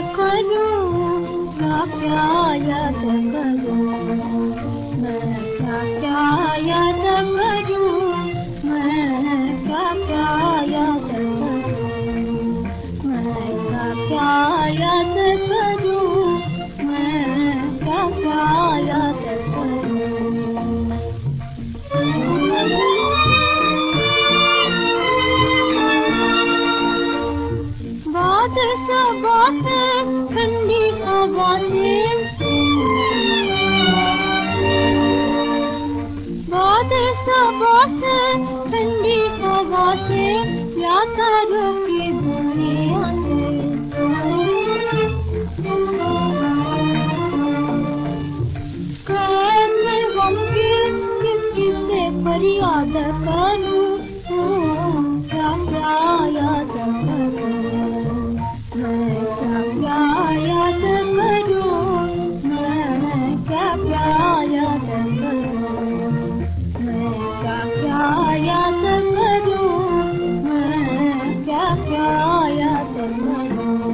करूं, क्या याद करूं, मैं क्या याद करूं, मैं क्या याद करूं, मैं क्या याद करूं, मैं क्या याद करूं। बात सबा से ठंडी हवा से, बात सबा से ठंडी हवा से, या तारों की दुनिया से, कैद में गम की किससे फरियाद करूं, क्या याद करूं, मैं क्या याद करूं, मैं क्या याद करूं, मैं क्या याद करूं, मैं क्या याद करूं।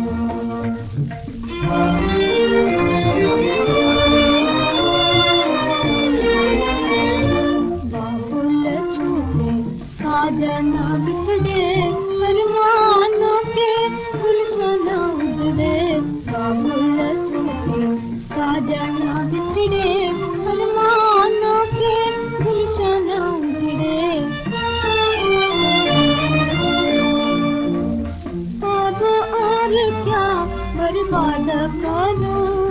बाबुल छूटे साजना बिछड़े, अरमानों के गुलशन उजड़े, बाबुल छूटे साजना बिछड़े, अरमानों के गुलशन उजड़े। अब और क्या बर्बाद करूं,